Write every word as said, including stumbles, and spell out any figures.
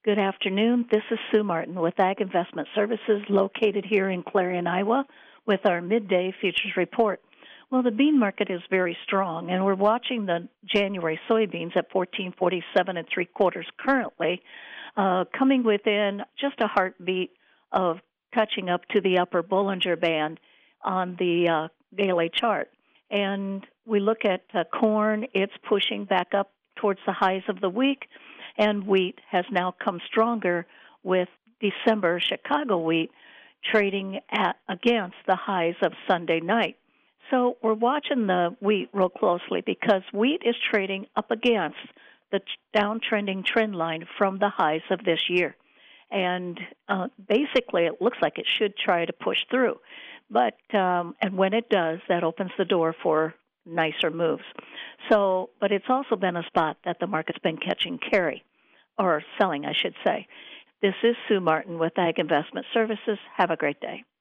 Good afternoon. This is Sue Martin with Ag Investment Services located here in Clarion, Iowa with our midday futures report. Well, the bean market is very strong, and we're watching the January soybeans at fourteen forty-seven and three quarters currently, uh, coming within just a heartbeat of touching up to the upper Bollinger Band on the uh, daily chart. And we look at uh, corn, it's pushing back up towards the highs of the week, and wheat has now come stronger with December Chicago wheat trading at against the highs of Sunday night. So we're watching the wheat real closely because wheat is trading up against the downtrending trend line from the highs of this year. And uh, basically it looks like it should try to push through. But um, and when it does, that opens the door for nicer moves. So, but it's also been a spot that the market's been catching carry, or selling, I should say. This is Sue Martin with Ag Investment Services. Have a great day.